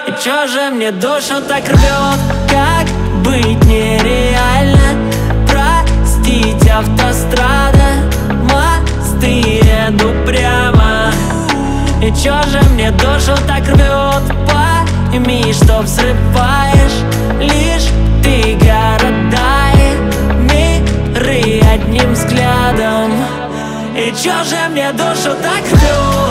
И чё же мне душу так рвет? Как быть нереально? Простить, автострада, мосты еду прямо. И чё же мне душу так рвет? Пойми, что взрываешь лишь ты города и миры одним взглядом. И чё же мне душу так рвет?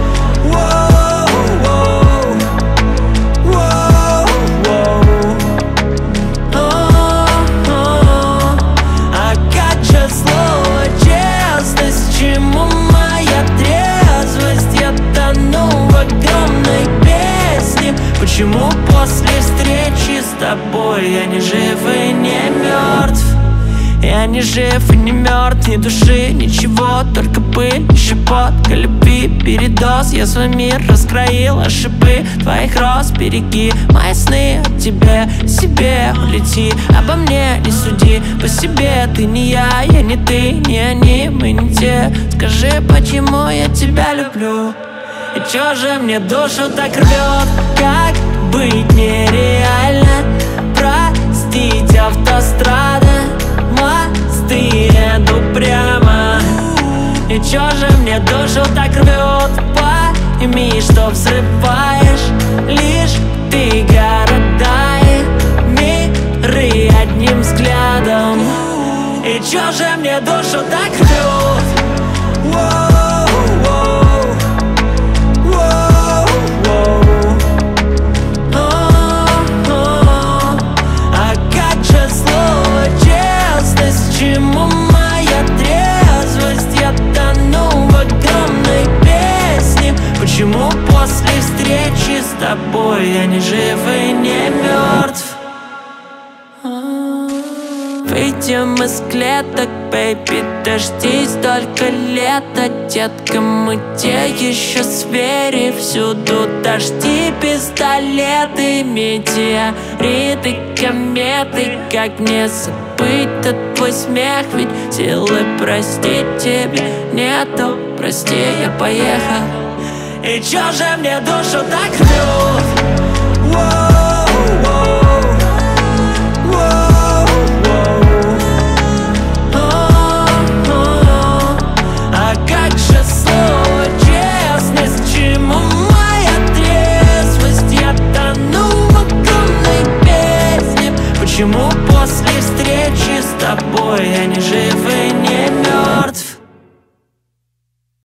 А как же слово честность? Чему моя трезвость? Я тону в огромной песне. Почему после встречи с тобой я не жив и не мертв? Я не жив и не мертв, ни души, ничего, только пыль и щепотка любви, передоз. Я свой мир раскроил, а шипы твоих роз береги. Мои сны о тебе, себе улети, обо мне не суди. По себе ты не я не ты, не они, мы не те. Скажи, почему я тебя люблю? И чё же мне душу так рвет? Как быть нереально? Простить, автострада, мосты еду прямо. И чё же мне душу так рвет? Пойми, что взрываешь лишь ты города и миры одним взглядом. И чё же мне душу так рвет? Чему моя трезвость? Я тону в огромной песне. Почему после встречи с тобой я не жив и не мертв? Выйдем из клеток, бэйби, дождись столько лета. Детка, мы те еще звери. Всюду дожди, пистолеты, метеориты, кометы. Как мне забыть тот твой смех? Ведь силы простить тебе нету. Прости, я поехал. И чё же мне душу так рвет? Почему после встречи с тобой я не